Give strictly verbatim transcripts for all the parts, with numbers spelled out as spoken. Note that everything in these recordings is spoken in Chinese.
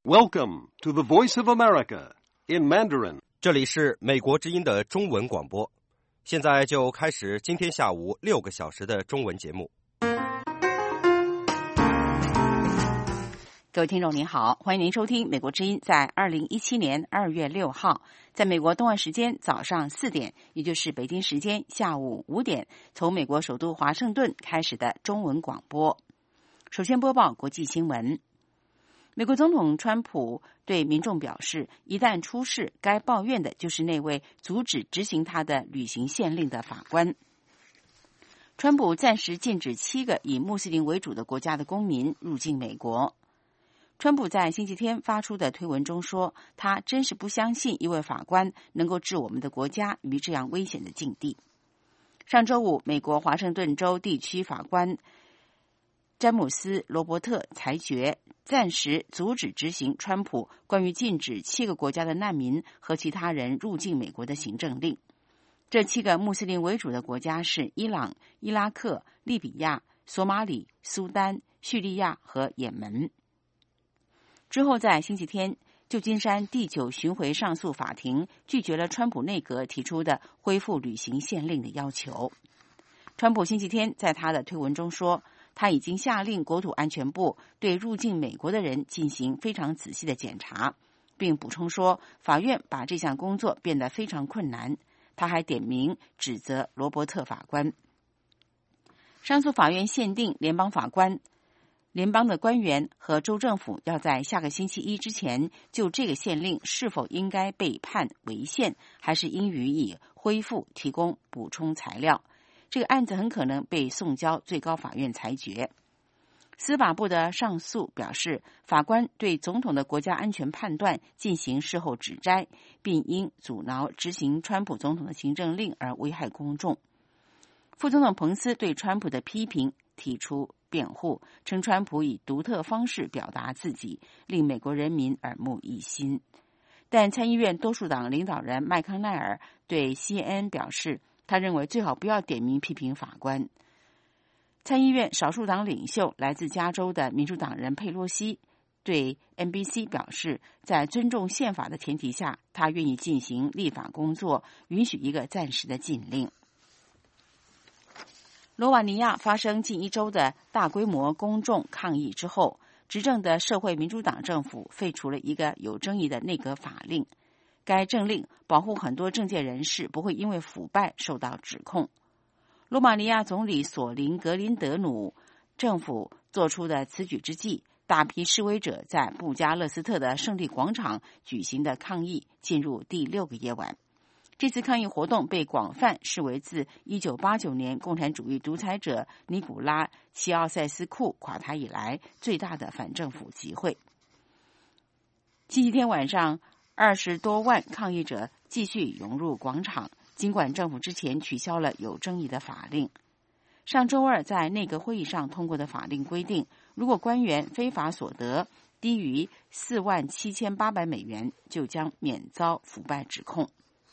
Welcome to the Voice of America in Mandarin. 这里是美国之音的中文广播，现在就开始今天下午六个小时的中文节目。 各位听众您好，欢迎您收听美国之音在二零一七年二月六号在美国东岸时间早上四点，也就是北京时间下午五点，从美国首都华盛顿开始的中文广播。首先播报国际新闻。美国总统川普对民众表示，一旦出事，该抱怨的就是那位阻止执行他的旅行限令的法官。川普暂时禁止七个以穆斯林为主的国家的公民入境美国。川普在星期天发出的推文中说，他真是不相信一位法官能够置我们的国家于这样危险的境地。上周五，美国华盛顿州地区法官詹姆斯·罗伯特裁决暂时阻止执行川普关于禁止七个国家的难民和其他人入境美国的行政令。这七个穆斯林为主的国家是伊朗、伊拉克、利比亚、索马里、苏丹、叙利亚和也门。之后在星期天，旧金山第九巡回上诉法庭拒绝了川普内阁提出的恢复旅行限令的要求。川普星期天在他的推文中说，他已经下令国土安全部对入境美国的人进行非常仔细的检查，并补充说，法院把这项工作变得非常困难。他还点名指责罗伯特法官。上诉法院限定联邦法官、联邦的官员和州政府要在下个星期一之前就这个限令是否应该被判违宪，还是应予以恢复提供补充材料。这个案子很可能被送交最高法院裁决。司法部的上诉表示，法官对总统的国家安全判断进行事后指摘，并因阻挠执行川普总统的行政令而危害公众。副总统彭斯对川普的批评提出辩护，称川普以独特方式表达自己，令美国人民耳目一新。但参议院多数党领导人麦康奈尔对 C N N 表示，他认为最好不要点名批评法官。参议院少数党领袖来自加州的民主党人佩洛西对 N B C 表示，在尊重宪法的前提下，他愿意进行立法工作，允许一个暂时的禁令。罗瓦尼亚发生近一周的大规模公众抗议之后，执政的社会民主党政府废除了一个有争议的内阁法令。该政令保护很多政界人士不会因为腐败受到指控。罗马尼亚总理索林格林德努政府做出的此举之际，大批示威者在布加勒斯特的胜利广场举行的抗议进入第六个夜晚。这次抗议活动被广泛视为自一九八九年共产主义独裁者尼古拉齐奥塞斯库垮台以来最大的反政府集会。星期天晚上，二十多万抗议者继续涌入广场，尽管政府之前取消了有争议的法令。上周二在内阁会议上通过的法令规定，如果官员非法所得低于四万七千八百美元，就将免遭腐败指控。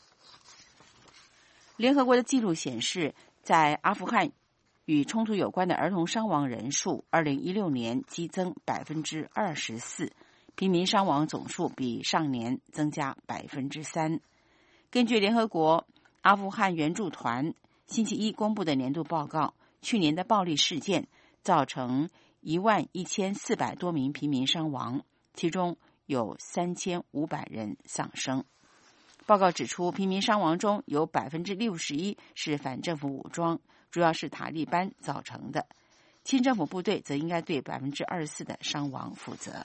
联合国的记录显示，在阿富汗与冲突有关的儿童伤亡人数二零一六年激增百分之二十四，平民伤亡总数比上年增加百分之三。根据联合国阿富汗援助团星期一公布的年度报告，去年的暴力事件造成一万一千四百多名平民伤亡，其中有三千五百人丧生。报告指出，平民伤亡中有百分之六十一是反政府武装，主要是塔利班造成的。亲政府部队则应该对百分之二十四的伤亡负责。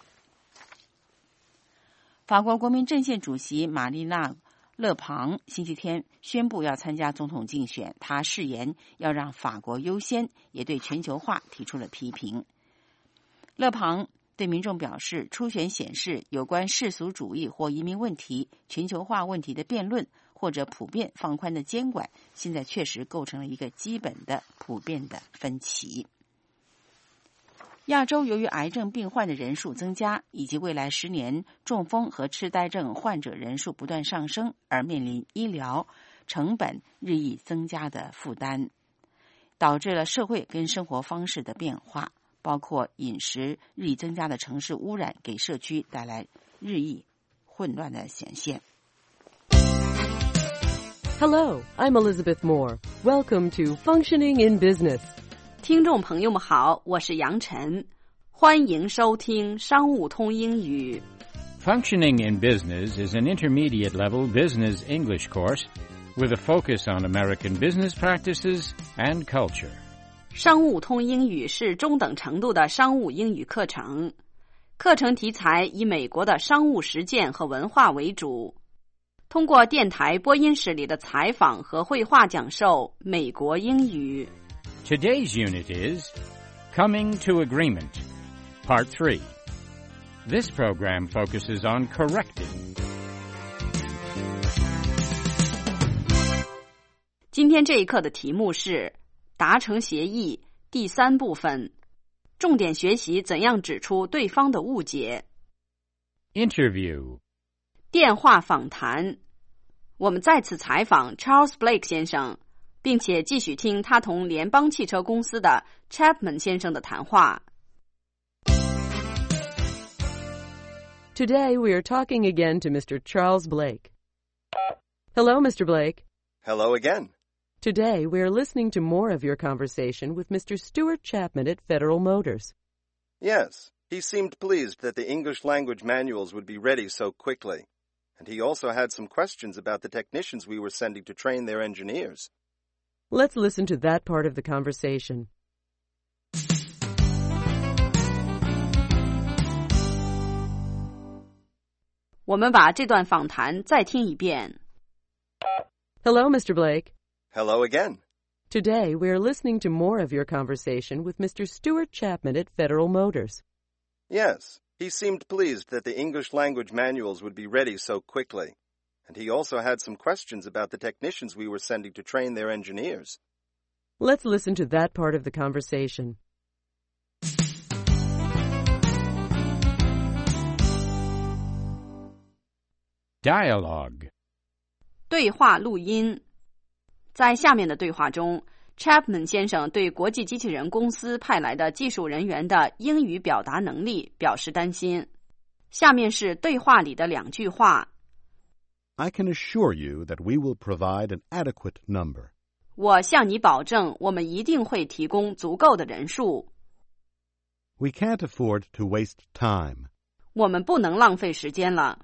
法国国民阵线主席玛丽娜·勒庞星期天宣布要参加总统竞选，他誓言要让法国优先，也对全球化提出了批评。勒庞对民众表示，初选显示有关世俗主义或移民问题、全球化问题的辩论，或者普遍放宽的监管，现在确实构成了一个基本的、普遍的分歧。亚洲由于癌症病患的人数增加，以及未来十年中风和痴呆症患者人数不断上升，而面临医疗成本日益增加的负担，导致了社会跟生活方式的变化。 包括饮食日益增加的城市污染给社区带来日益混乱的显现。 Hello, I'm Elizabeth Moore. Welcome to Functioning in Business. 听众朋友们好，我是杨晨，欢迎收听商务通英语。 Functioning in Business is an intermediate-level business English course with a focus on American business practices and culture. 商务通英语是中等程度的商务英语课程，课程题材以美国的商务实践和文化为主，通过电台播音室里的采访和绘画讲授美国英语。 Today's unit is Coming to Agreement, Part three. This program focuses on correcting. 今天这一课的题目是达成协议第三部分，重点学习怎样指出对方的误解。 Interview. 电话访谈。我们再次采访 Charles Blake 先生，并且继续听他同联邦汽车公司的 Chapman 先生的谈话。 Today we are talking again to Mister Charles Blake. Hello, Mister Blake. Hello again. Today we are listening to more of your conversation with Mister Stuart Chapman at Federal Motors. Yes, he seemed pleased that the English language manuals would be ready so quickly. And he also had some questions about the technicians we were sending to train their engineers. Let's listen to that part of the conversation. 我们把这段访谈再听一遍。 Hello, Mister Blake. Hello again. Today we are listening to more of your conversation with Mister Stuart Chapman at Federal Motors. Yes, he seemed pleased that the English language manuals would be ready so quickly. And he also had some questions about the technicians we were sending to train their engineers. Let's listen to that part of the conversation. Dialogue. 对话录音。在下面的对话中 Chapman 先生对国际机器人公司派来的技术人员的英语表达能力表示担心。下面是对话里的两句话。 I can assure you that we will provide an adequate number. 我向你保证，我们一定会提供足够的人数。 We can't afford to waste time. 我们不能浪费时间了。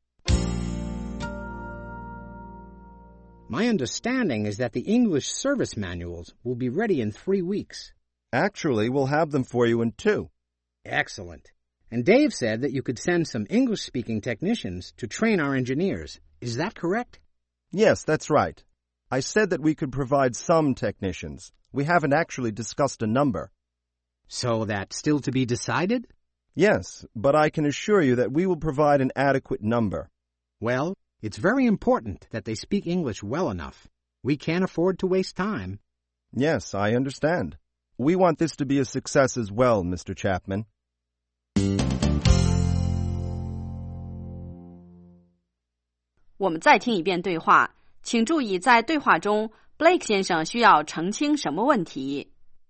My understanding is that the English service manuals will be ready in three weeks. Actually, we'll have them for you in two. Excellent. And Dave said that you could send some English-speaking technicians to train our engineers. Is that correct? Yes, that's right. I said that we could provide some technicians. We haven't actually discussed a number. So that's still to be decided? Yes, but I can assure you that we will provide an adequate number. Well, it's very important that they speak English well enough. We can't afford to waste time. Yes, I understand. We want this to be a success as well, Mister Chapman. 我们再听一遍对话，请注意在对话中 Blake 先生需要澄清什么问题。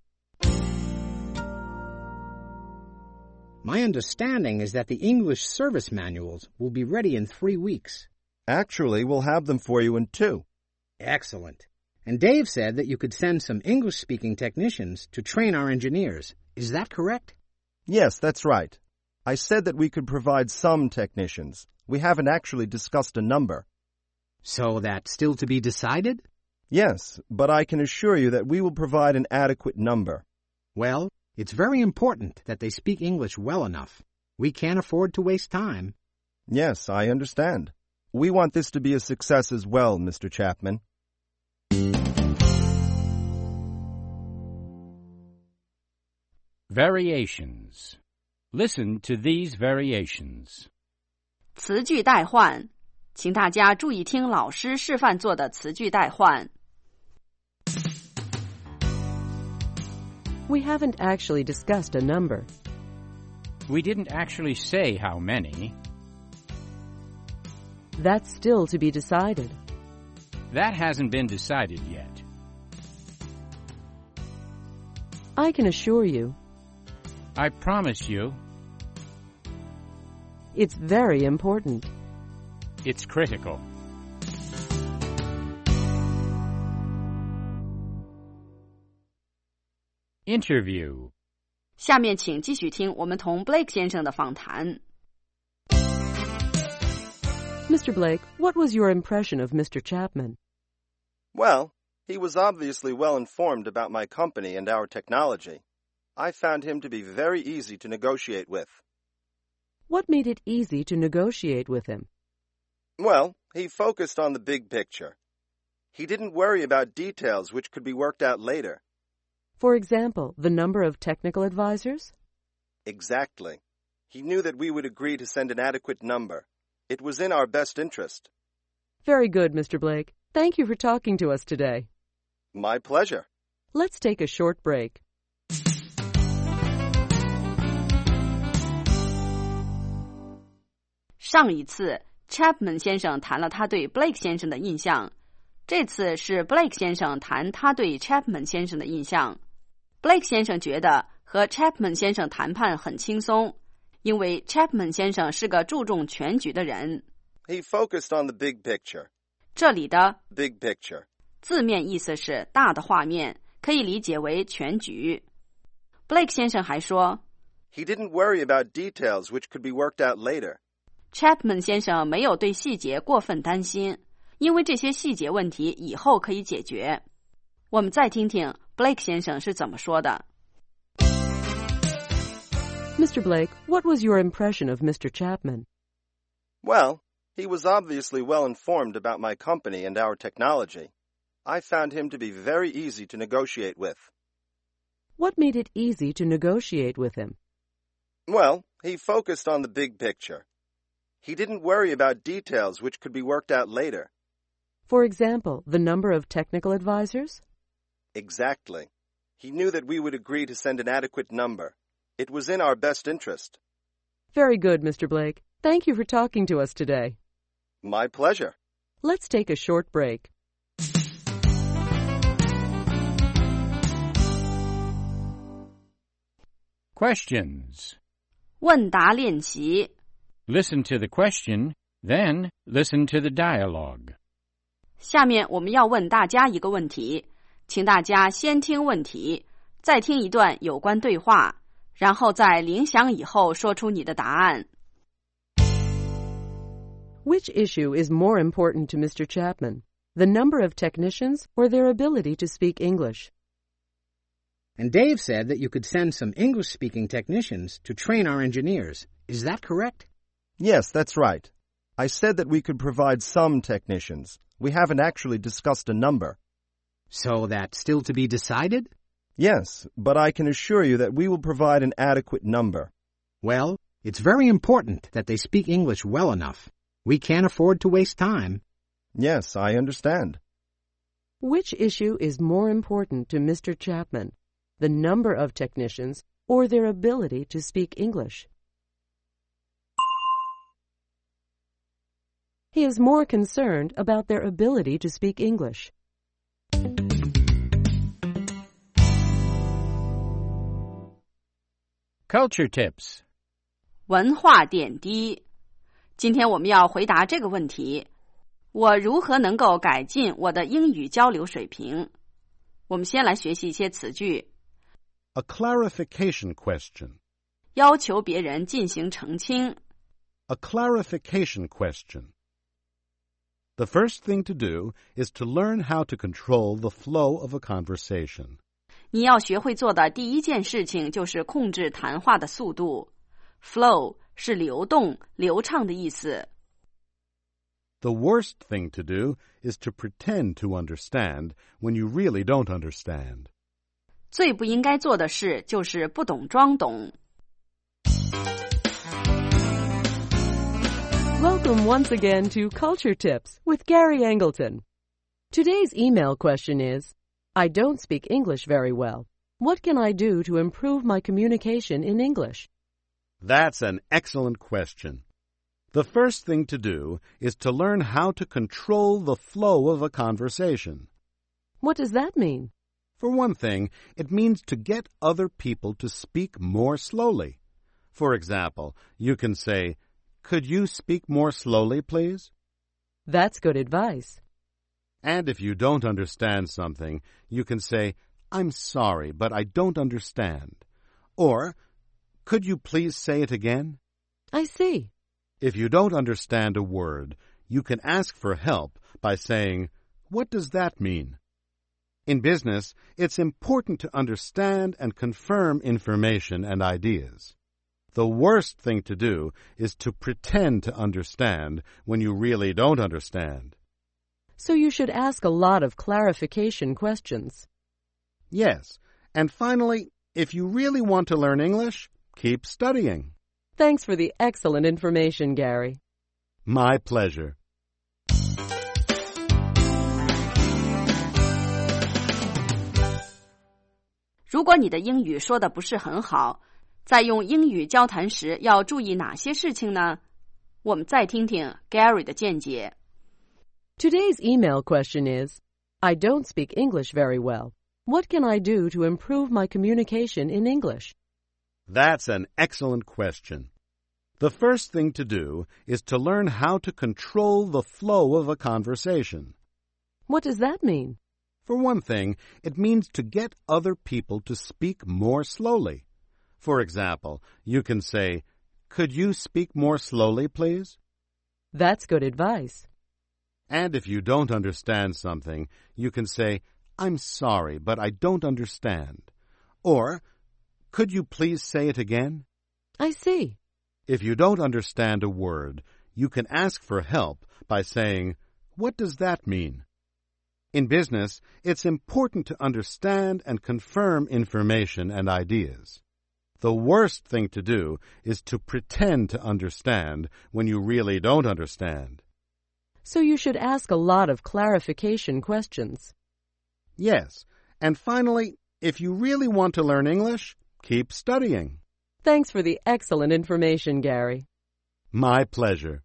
My understanding is that the English service manuals will be ready in three weeks. Actually, we'll have them for you in two. Excellent. And Dave said that you could send some English-speaking technicians to train our engineers. Is that correct? Yes, that's right. I said that we could provide some technicians. We haven't actually discussed a number. So that's still to be decided? Yes, but I can assure you that we will provide an adequate number. Well, it's very important that they speak English well enough. We can't afford to waste time. Yes, I understand. We want this to be a success as well, Mister Chapman. Variations. Listen to these variations. 词句代换，请大家注意听老师示范做的词句代换。 We haven't actually discussed a number. We didn't actually say how many. That's still to be decided. That hasn't been decided yet. I can assure you. I promise you. It's very important. It's critical. Interview. 下面请继续听我们同 Blake 先生的访谈。 Mister Blake, what was your impression of Mister Chapman? Well, he was obviously well informed about my company and our technology. I found him to be very easy to negotiate with. What made it easy to negotiate with him? Well, he focused on the big picture. He didn't worry about details which could be worked out later. For example, the number of technical advisors? Exactly. He knew that we would agree to send an adequate number. It was in our best interest. Very good, Mister Blake. Thank you for talking to us today. My pleasure. Let's take a short break. 《上一次 Chapman 先生谈了他对 Blake 先生的印象，这次是 Blake 先生谈他对 Chapman 先生的印象。Blake 先生觉得和 Chapman 先生谈判很轻松，因为 Chapman 先生是个注重全局的人。 He focused on the big picture. 这里的 big picture 字面意思是大的画面，可以理解为全局。Blake 先生还说 He didn't worry about details which could be worked out later. Chapman 先生没有对细节过分担心，因为这些细节问题以后可以解决。我们再听听 Blake 先生是怎么说的。 Mister Blake, what was your impression of Mister Chapman? Well, he was obviously well informed about my company and our technology. I found him to be very easy to negotiate with. What made it easy to negotiate with him? Well, he focused on the big picture. He didn't worry about details which could be worked out later. For example, the number of technical advisors? Exactly. He knew that we would agree to send an adequate number. It was in our best interest. Very good, Mister Blake. Thank you for talking to us today. My pleasure. Let's take a short break. Questions. 问答练习。 Listen to the question, then listen to the dialogue. 下面我们要问大家一个问题，请大家先听问题，再听一段有关对话，然后在铃响以后说出你的答案。 Which issue is more important to Mister Chapman, the number of technicians or their ability to speak English? And Dave said that you could send some English-speaking technicians to train our engineers. Is that correct? Yes, that's right. I said that we could provide some technicians. We haven't actually discussed a number. So that's still to be decided? Yes, but I can assure you that we will provide an adequate number. Well, it's very important that they speak English well enough. We can't afford to waste time. Yes, I understand. Which issue is more important to Mister Chapman, the number of technicians or their ability to speak English? He is more concerned about their ability to speak English. Culture tips. 文化点滴。今天我们要回答这个问题：我如何能够改进我的英语交流水平？我们先来学习一些词句。 A clarification question. 要求别人进行澄清。 A clarification question. The first thing to do is to learn how to control the flow of a conversation. 你要学会做的第一件事情就是控制谈话的速度。Flow 是流动、流畅的意思。 The worst thing to do is to pretend to understand when you really don't understand. 最不应该做的事就是不懂装懂。 Welcome once again to Culture Tips with Gary Angleton. Today's email question is, I don't speak English very well. What can I do to improve my communication in English? That's an excellent question. The first thing to do is to learn how to control the flow of a conversation. What does that mean? For one thing, it means to get other people to speak more slowly. For example, you can say, "Could you speak more slowly, please?" That's good advice. And if you don't understand something, you can say, "I'm sorry, but I don't understand." Or, "Could you please say it again?" I see. If you don't understand a word, you can ask for help by saying, "What does that mean?" In business, it's important to understand and confirm information and ideas. The worst thing to do is to pretend to understand when you really don't understand. So you should ask a lot of clarification questions. Yes, and finally, if you really want to learn English, keep studying. Thanks for the excellent information, Gary. My pleasure. "如果你的英语说的不是很好，在用英语交谈时要注意哪些事情呢？"我们再听听 Gary 的见解。 Today's email question is, I don't speak English very well. What can I do to improve my communication in English? That's an excellent question. The first thing to do is to learn how to control the flow of a conversation. What does that mean? For one thing, it means to get other people to speak more slowly. For example, you can say, "Could you speak more slowly, please?" That's good advice. And if you don't understand something, you can say, "I'm sorry, but I don't understand." Or, "Could you please say it again?" I see. If you don't understand a word, you can ask for help by saying, "What does that mean?" In business, it's important to understand and confirm information and ideas. The worst thing to do is to pretend to understand when you really don't understand. So you should ask a lot of clarification questions. Yes, and finally, if you really want to learn English, keep studying. Thanks for the excellent information, Gary. My pleasure.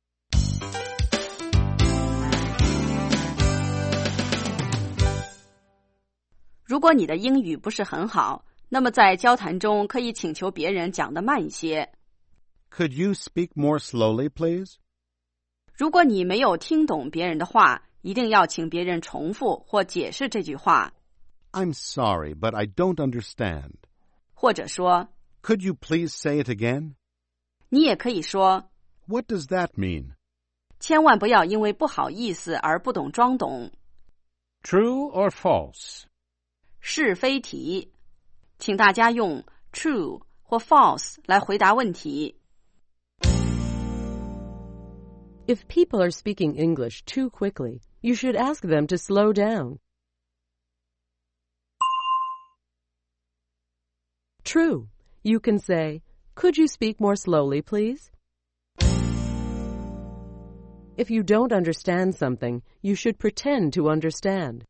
如果你的英语不是很好，那么在交谈中可以请求别人讲得慢一些。 Could you speak more slowly, please? 如果你没有听懂别人的话，一定要请别人重复或解释这句话。 I'm sorry, but I don't understand. 或者说 Could you please say it again? 你也可以说 What does that mean? 千万不要因为不好意思而不懂装懂。 True or false? 是非题，请大家用 true 或 false 来回答问题。 If people are speaking English too quickly, you should ask them to slow down. True. You can say, "Could you speak more slowly, please?" If you don't understand something, you should pretend to understand.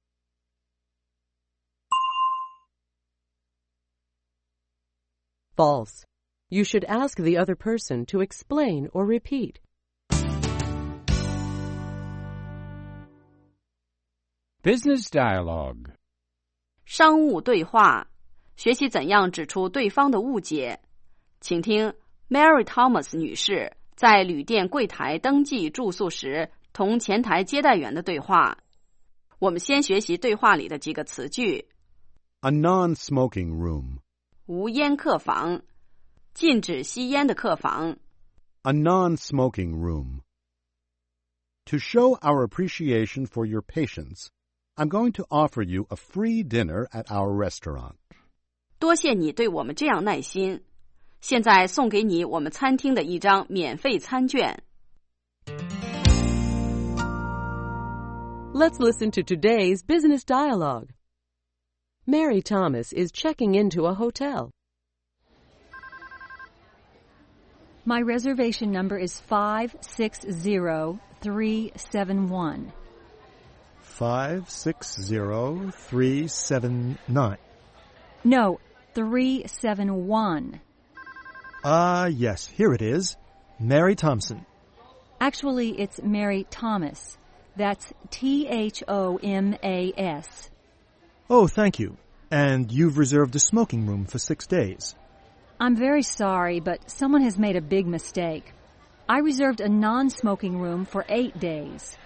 False. You should ask the other person to explain or repeat. Business dialogue. 商务对话，学习怎样指出对方的误解。请听 Mary Thomas 女士在旅店柜台登记住宿时同前台接待员的对话。我们先学习对话里的几个词句。 A non-smoking room. 无烟客房，禁止吸烟的客房。 A non-smoking room. To show our appreciation for your patience, I'm going to offer you a free dinner at our restaurant. 多谢你对我们这样耐心。现在送给你我们餐厅的一张免费餐券。 Let's listen to today's business dialogue. Mary Thomas is checking into a hotel. My reservation number is five six zero three seven one. Five six zero three seven nine. No, three seven one. Ah, yes, here it is. Mary Thompson. Actually, it's Mary Thomas. That's T H O M A S. Oh, thank you. And you've reserved a smoking room for six days. I'm very sorry, but someone has made a big mistake. I reserved a non-smoking room for eight days.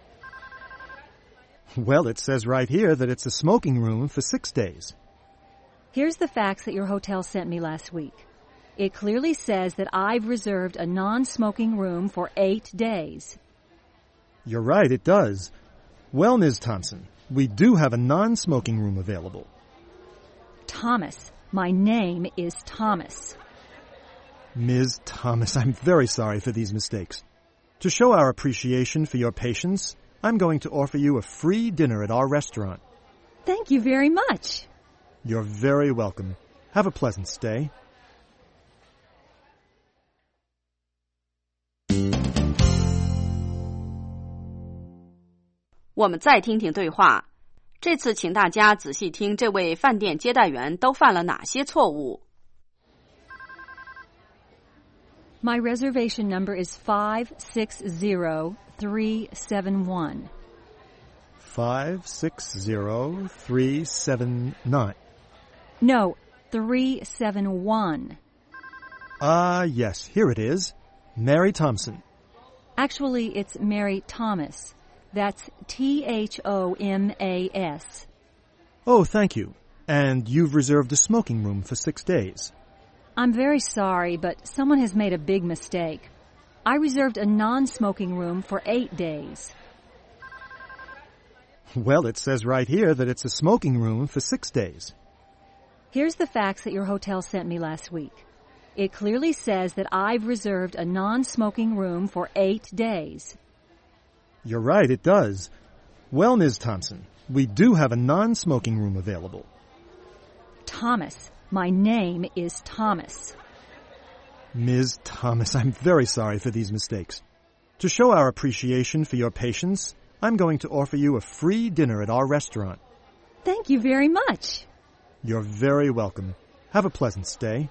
Well, it says right here that it's a smoking room for six days. Here's the fax that your hotel sent me last week. It clearly says that I've reserved a non-smoking room for eight days. You're right, it does. Well, Miz Thompson, we do have a non-smoking room available. Thomas. My name is Thomas. Miz Thomas, I'm very sorry for these mistakes. To show our appreciation for your patience, I'm going to offer you a free dinner at our restaurant. Thank you very much. You're very welcome. Have a pleasant stay. 我们再听听对话。这次请大家仔细听这位饭店接待员都犯了哪些错误。 My reservation number is five six zero three seven one. Five six zero three seven nine. No, three seven one. Ah, uh, yes, here it is. Mary Thompson. Actually, it's Mary Thomas. That's T H O M A S. Oh, thank you. And you've reserved a smoking room for six days. I'm very sorry, but someone has made a big mistake. I reserved a non-smoking room for eight days. Well, it says right here that it's a smoking room for six days. Here's the fax that your hotel sent me last week. It clearly says that I've reserved a non-smoking room for eight days. You're right, it does. Well, Miz Thompson, we do have a non-smoking room available. Thomas. My name is Thomas. Miz Thomas, I'm very sorry for these mistakes. To show our appreciation for your patience, I'm going to offer you a free dinner at our restaurant. Thank you very much. You're very welcome. Have a pleasant stay.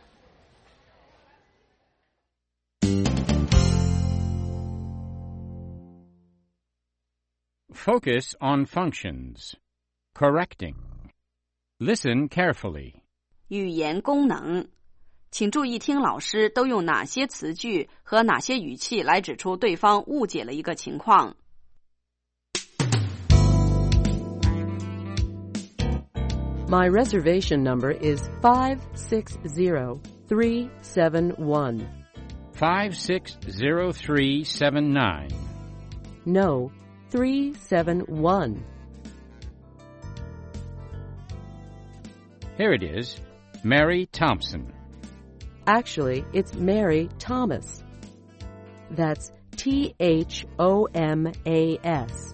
Focus on functions. Correcting. Listen carefully. 语言功能，请注意听老师都用哪些词句和哪些语气来指出对方误解了一个情况。 My reservation number is five six zero three seven one. Five six zero three seven nine. No, three seven one. Here it is. Mary Thompson. Actually, it's Mary Thomas. That's T H O M A S.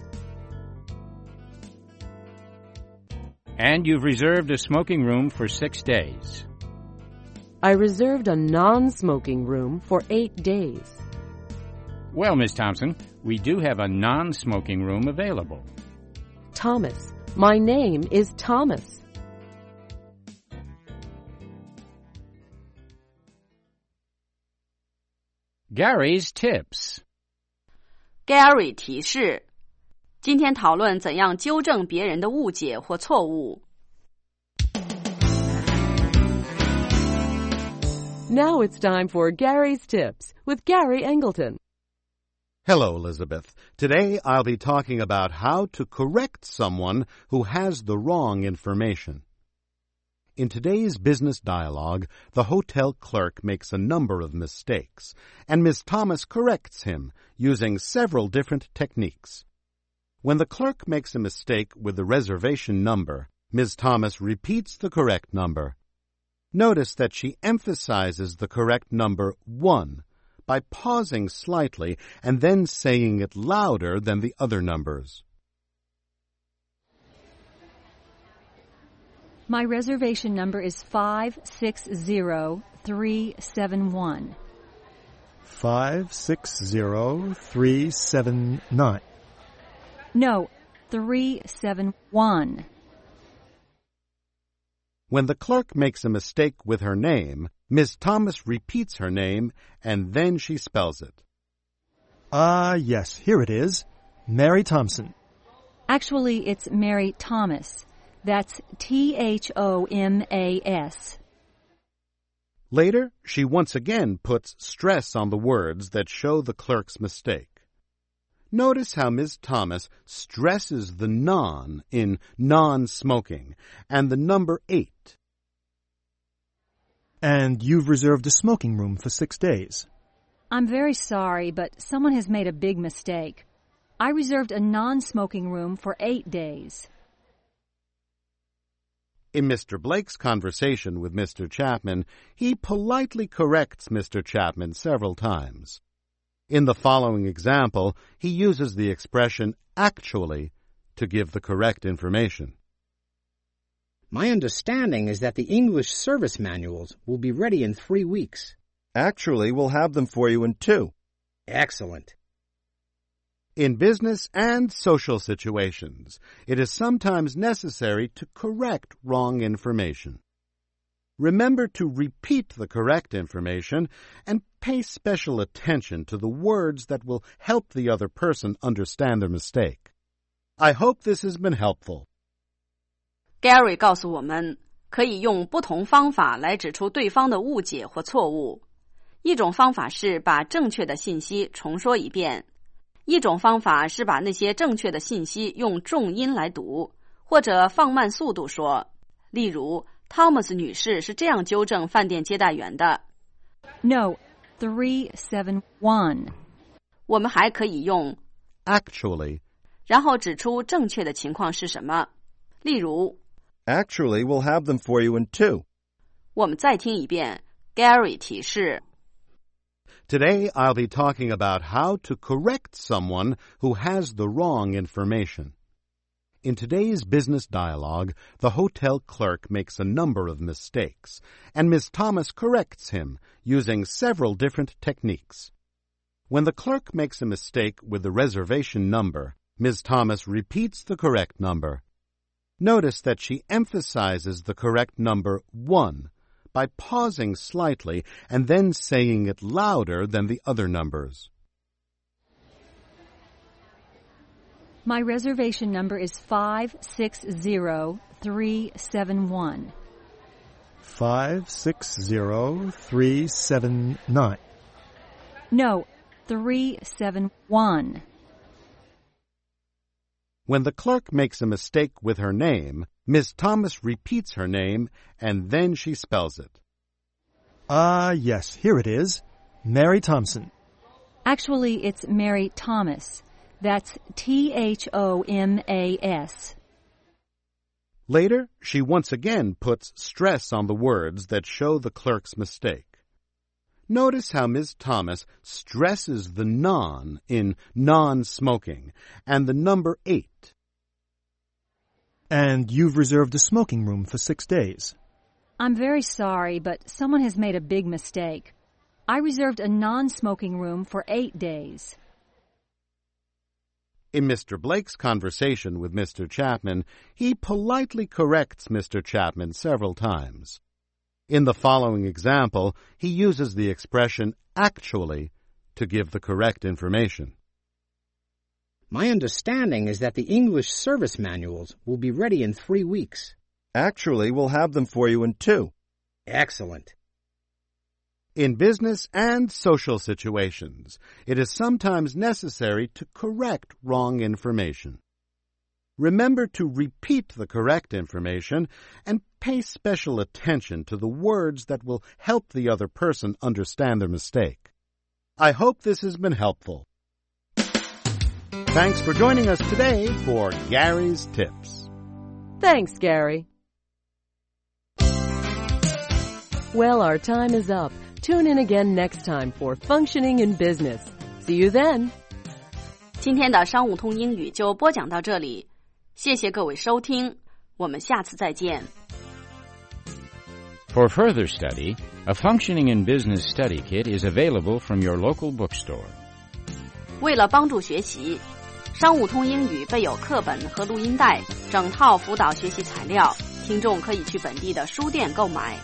And you've reserved a smoking room for six days. I reserved a non-smoking room for eight days. Well, Miss Thompson, we do have a non-smoking room available. Thomas. My name is Thomas. Gary's tips. Gary 提示，今天讨论怎样纠正别人的误解或错误。 Now it's time for Gary's Tips with Gary Angleton. Hello, Elizabeth. Today I'll be talking about how to correct someone who has the wrong information. In today's business dialogue, the hotel clerk makes a number of mistakes, and Miss Thomas corrects him using several different techniques. When the clerk makes a mistake with the reservation number, Miss Thomas repeats the correct number. Notice that she emphasizes the correct number one by pausing slightly and then saying it louder than the other numbers. My reservation number is five six zero three seven one. Five six zero three seven nine. No, three seven one. When the clerk makes a mistake with her name, Miss Thomas repeats her name and then she spells it. Ah, uh, yes, here it is. Mary Thompson. Actually, it's Mary Thomas. That's T H O M A S. Later, she once again puts stress on the words that show the clerk's mistake. Notice how Miz Thomas stresses the non in non-smoking and the number eight. And you've reserved a smoking room for six days. I'm very sorry, but someone has made a big mistake. I reserved a non-smoking room for eight days. In Mister Blake's conversation with Mister Chapman, he politely corrects Mister Chapman several times. In the following example, he uses the expression actually to give the correct information. My understanding is that the English service manuals will be ready in three weeks. Actually, we'll have them for you in two. Excellent. In business and social situations, it is sometimes necessary to correct wrong information. Remember to repeat the correct information and pay special attention to the words that will help the other person understand their mistake. I hope this has been helpful. Gary 告诉我们，可以用不同方法来指出对方的误解或错误。一种方法是把正确的信息重说一遍，一种方法是把那些正确的信息用重音来读，或者放慢速度说。例如，Thomas 女士是这样纠正饭店接待员的 No, three seven one. 我们还可以用 Actually, 然后指出正确的情况是什么。例如 Actually, we'll have them for you in two. 我们再听一遍 Gary 提示 Today I'll be talking about how to correct someone who has the wrong information. In today's business dialogue, the hotel clerk makes a number of mistakes, and Miz Thomas corrects him using several different techniques. When the clerk makes a mistake with the reservation number, Miz Thomas repeats the correct number. Notice that she emphasizes the correct number one by pausing slightly and then saying it louder than the other numbers. My reservation number is five six zero three seven one. Five six zero three seven nine. No, three seven one. When the clerk makes a mistake with her name, Miz Thomas repeats her name and then she spells it. Ah, yes, here it is. Mary Thompson. Actually, it's Mary Thomas. That's T H O M A S. Later, she once again puts stress on the words that show the clerk's mistake. Notice how Miz Thomas stresses the non in non-smoking and the number eight. And you've reserved a smoking room for six days. I'm very sorry, but someone has made a big mistake. I reserved a non-smoking room for eight days. In Mister Blake's conversation with Mister Chapman, he politely corrects Mister Chapman several times. In the following example, he uses the expression actually to give the correct information. My understanding is that the English service manuals will be ready in three weeks. Actually, we'll have them for you in two. Excellent. In business and social situations, it is sometimes necessary to correct wrong information. Remember to repeat the correct information and pay special attention to the words that will help the other person understand their mistake. I hope this has been helpful. Thanks for joining us today for Gary's Tips. Thanks, Gary. Well, our time is up. Tune in again next time for Functioning in Business. See you then. 今天的商务通英语就播讲到这里，谢谢各位收听，我们下次再见。 For further study, a Functioning in Business study kit is available from your local bookstore. 为了帮助学习，商务通英语备有课本和录音带，整套辅导学习材料，听众可以去本地的书店购买。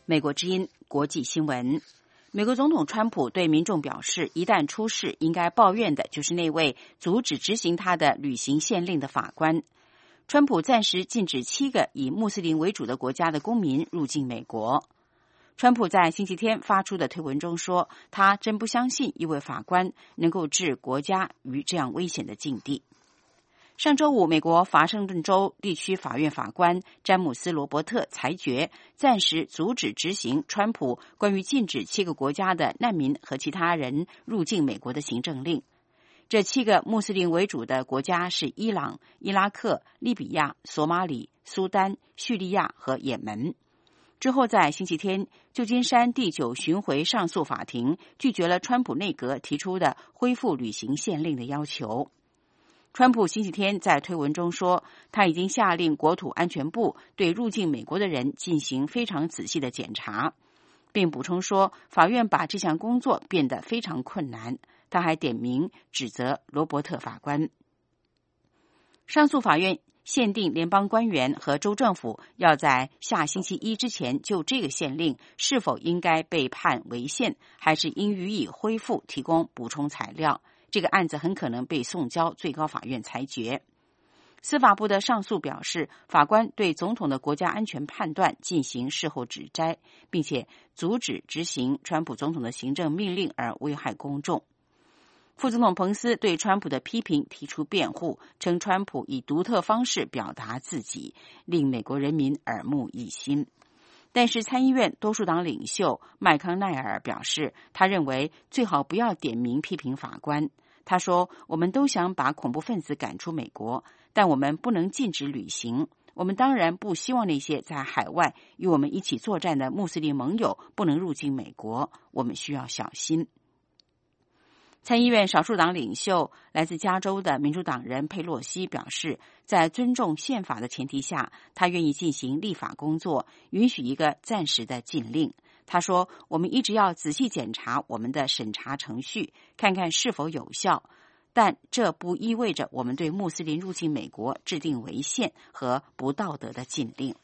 美国之音国际新闻。美国总统川普对民众表示，一旦出事，应该抱怨的就是那位阻止执行他的旅行限令的法官。川普暂时禁止七个以穆斯林为主的国家的公民入境美国。川普在星期天发出的推文中说，他真不相信一位法官能够置国家于这样危险的境地。上周五，美国华盛顿州地区法院法官詹姆斯·罗伯特裁决，暂时阻止执行川普关于禁止七个国家的难民和其他人入境美国的行政令。这七个穆斯林为主的国家是伊朗、伊拉克、利比亚、索马里、苏丹、叙利亚和也门。之后在星期天，旧金山第九巡回上诉法庭拒绝了川普内阁提出的恢复旅行限令的要求。川普星期天在推文中说，他已经下令国土安全部对入境美国的人进行非常仔细的检查，并补充说，法院把这项工作变得非常困难。他还点名指责罗伯特法官。上诉法院限定联邦官员和州政府要在下星期一之前就这个限令是否应该被判违宪，还是应予以恢复提供补充材料。这个案子很可能被送交最高法院裁决。司法部的上诉表示，法官对总统的国家安全判断进行事后指摘，并且阻止执行川普总统的行政命令而危害公众。副总统彭斯对川普的批评提出辩护，称川普以独特方式表达自己，令美国人民耳目一新。但是参议院多数党领袖麦康奈尔表示，他认为最好不要点名批评法官。他说，我们都想把恐怖分子赶出美国，但我们不能禁止旅行。我们当然不希望那些在海外与我们一起作战的穆斯林盟友不能入境美国，我们需要小心。参议院少数党领袖来自加州的民主党人佩洛西表示，在尊重宪法的前提下，他愿意进行立法工作，允许一个暂时的禁令。他说，我们一直要仔细检查我们的审查程序，看看是否有效，但这不意味着我们对穆斯林入境美国制定违宪和不道德的禁令。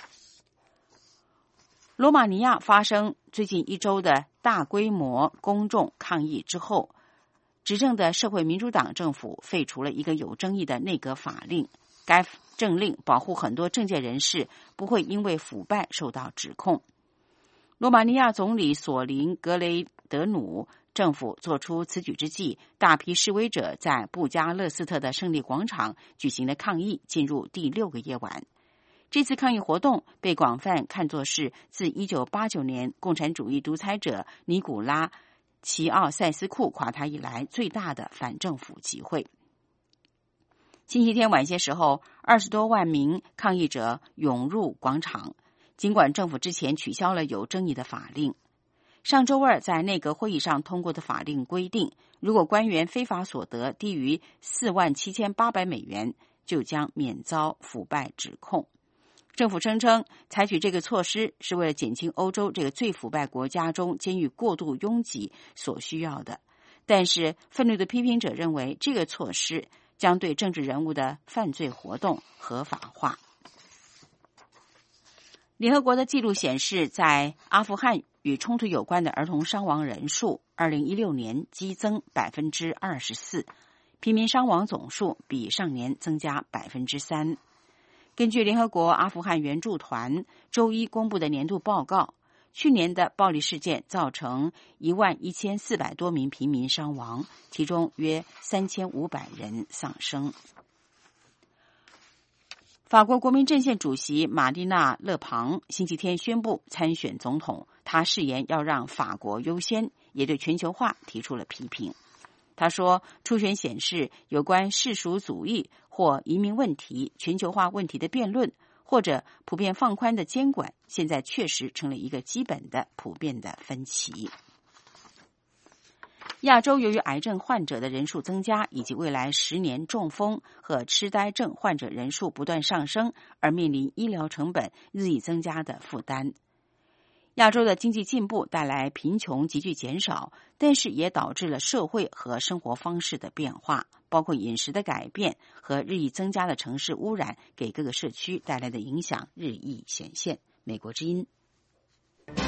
罗马尼亚发生最近一周的大规模公众抗议之后，执政的社会民主党政府废除了一个有争议的内阁法令，该政令保护很多政界人士不会因为腐败受到指控。罗马尼亚总理索林格雷德努政府做出此举之际，大批示威者在布加勒斯特的胜利广场举行的抗议进入第六个夜晚。这次抗议活动被广泛看作是自一九八九年共产主义独裁者尼古拉齐奥塞斯库垮台以来最大的反政府集会。星期天晚些时候，二十多万名抗议者涌入广场，尽管政府之前取消了有争议的法令。上周二在内阁会议上通过的法令规定，如果官员非法所得低于四万七千八百美元，就将免遭腐败指控。政府声称采取这个措施是为了减轻欧洲这个最腐败国家中监狱过度拥挤所需要的，但是愤怒的批评者认为这个措施将对政治人物的犯罪活动合法化。联合国的记录显示，在阿富汗与冲突有关的儿童伤亡人数二零一六年激增 百分之二十四， 平民伤亡总数比上年增加 百分之三。 根据联合国阿富汗援助团周一公布的年度报告，去年的暴力事件造成一万一千四百多名平民伤亡，其中约三千五百人丧生。法国国民阵线主席玛丽娜·勒庞星期天宣布参选总统，他誓言要让法国优先，也对全球化提出了批评。他说，初选显示有关世俗主义或移民问题、全球化问题的辩论，或者普遍放宽的监管，现在确实成了一个基本的普遍的分歧。亚洲由于癌症患者的人数增加，以及未来十年中风和痴呆症患者人数不断上升，而面临医疗成本日益增加的负担。亚洲的经济进步带来贫穷急剧减少，但是也导致了社会和生活方式的变化，包括饮食的改变和日益增加的城市污染给各个社区带来的影响日益显现。美国之音。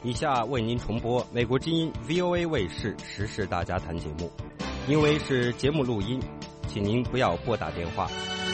以下为您重播美国之音 V O A 卫视时事大家谈节目，因为是节目录音，请您不要拨打电话。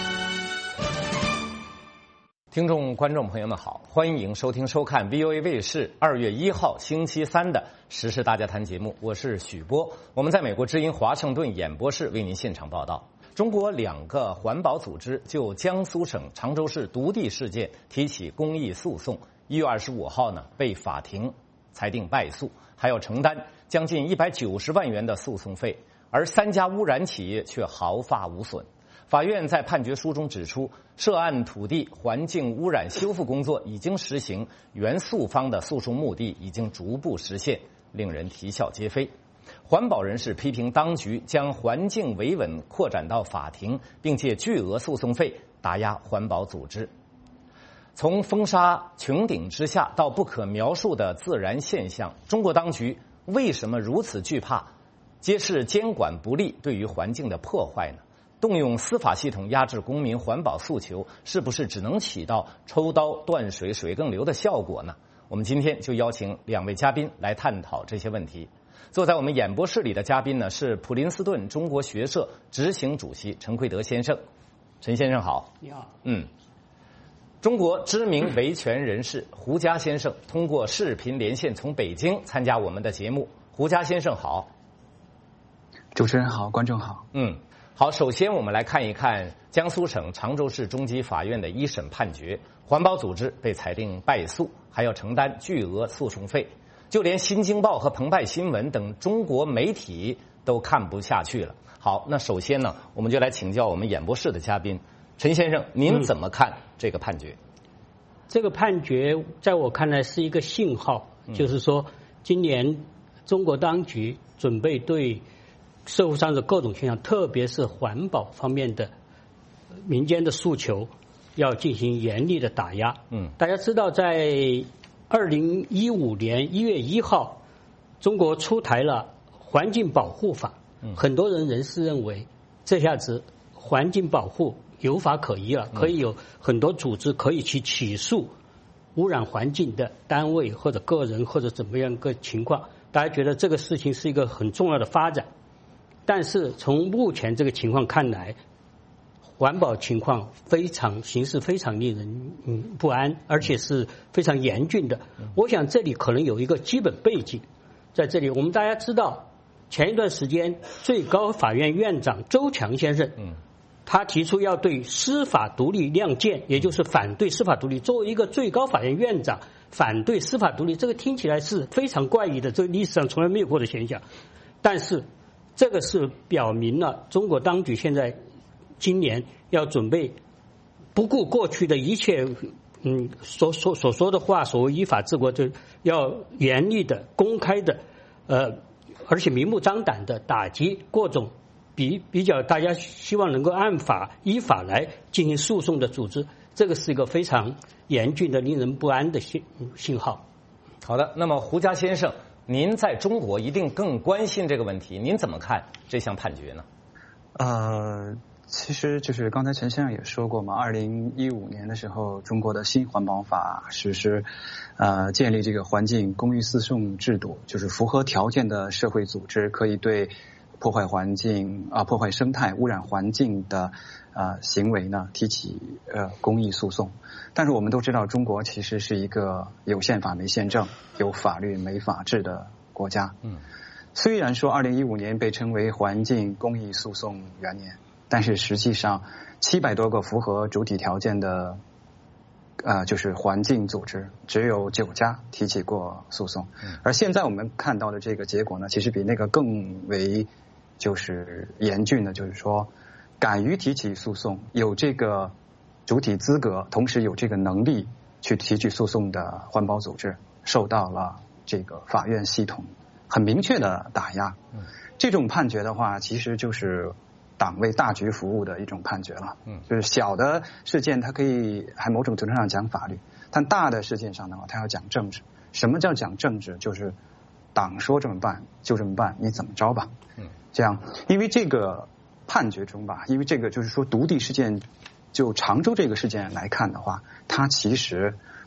听众观众朋友们好，欢迎收听收看 V O A 卫视二月一号星期三的时事大家谈节目，我是许波，我们在美国之音华盛顿演播室为您现场报道。中国两个环保组织就江苏省常州市毒地事件提起公益诉讼，一月二十五号呢被法庭裁定败诉，还要承担将近一百九十万元的诉讼费，而三家污染企业却毫发无损。法院在判决书中指出，涉案土地环境污染修复工作已经实行，原诉方的诉讼目的已经逐步实现，令人啼笑皆非。环保人士批评当局将环境维稳扩展到法庭，并借巨额诉讼费打压环保组织。从风沙穹顶之下到不可描述的自然现象，中国当局为什么如此惧怕揭示监管不力对于环境的破坏呢？动用司法系统压制公民环保诉求，是不是只能起到抽刀断水水更流的效果呢？我们今天就邀请两位嘉宾来探讨这些问题。坐在我们演播室里的嘉宾呢，是普林斯顿中国学社执行主席陈奎德先生。陈先生好。 你好。 嗯。中国知名维权人士胡佳先生通过视频连线从北京参加我们的节目。胡佳先生好。 主持人好，观众好。 嗯。好，首先我们来看一看江苏省常州市中级法院的一审判决，环保组织被裁定败诉，还要承担巨额诉讼费。就连《新京报》和澎湃新闻等中国媒体都看不下去了。好，那首先呢，我们就来请教我们演播室的嘉宾陈先生，您怎么看这个判决？ 嗯、这个判决在我看来是一个信号，嗯、就是说，今年中国当局准备对社会上的各种现象，特别是环保方面的民间的诉求，要进行严厉的打压。嗯，大家知道在二零一五年一月一号，中国出台了环境保护法。嗯，很多人人士认为，这下子环境保护有法可依了，可以有很多组织可以去起诉污染环境的单位或者个人或者怎么样个情况。大家觉得这个事情是一个很重要的发展，但是从目前这个情况看来，环保情况非常形势非常令人嗯不安，而且是非常严峻的。我想这里可能有一个基本背景，在这里我们大家知道，前一段时间最高法院院长周强先生，嗯，他提出要对司法独立亮剑，也就是反对司法独立。作为一个最高法院院长，反对司法独立，这个听起来是非常怪异的，这个历史上从来没有过的现象。但是这个是表明了中国当局现在今年要准备不顾过去的一切，嗯，所所所说的话，所谓依法治国，就要严厉的、公开的，呃，而且明目张胆的打击各种比比较大家希望能够按法依法来进行诉讼的组织。这个是一个非常严峻的、令人不安的信信号。 好的，那么胡佳先生，您在中国一定更关心这个问题，您怎么看这项判决呢？ 呃。其实就是刚才陈先生也说过嘛，二零一五年的时候，中国的新环保法实施，呃，建立这个环境公益诉讼制度，就是符合条件的社会组织可以对破坏环境啊、呃、破坏生态、污染环境的呃行为呢提起呃公益诉讼。但是我们都知道，中国其实是一个有宪法没宪政、有法律没法治的国家。嗯，虽然说二零一五年被称为环境公益诉讼元年，但是实际上，七百多个符合主体条件的，呃，就是环境组织，只有九家提起过诉讼。而现在我们看到的这个结果呢，其实比那个更为就是严峻的，就是说，敢于提起诉讼，有这个主体资格，同时有这个能力去提起诉讼的环保组织，受到了这个法院系统很明确的打压。这种判决的话，其实就是党为大局服务的一种判决了。嗯，就是小的事件它可以还某种程度上讲法律，但大的事件上的话，它要讲政治。什么叫讲政治？就是党说这么办就这么办，你怎么着吧？嗯，这样，因为这个判决中吧，因为这个就是说毒地事件，就常州这个事件来看的话，它其实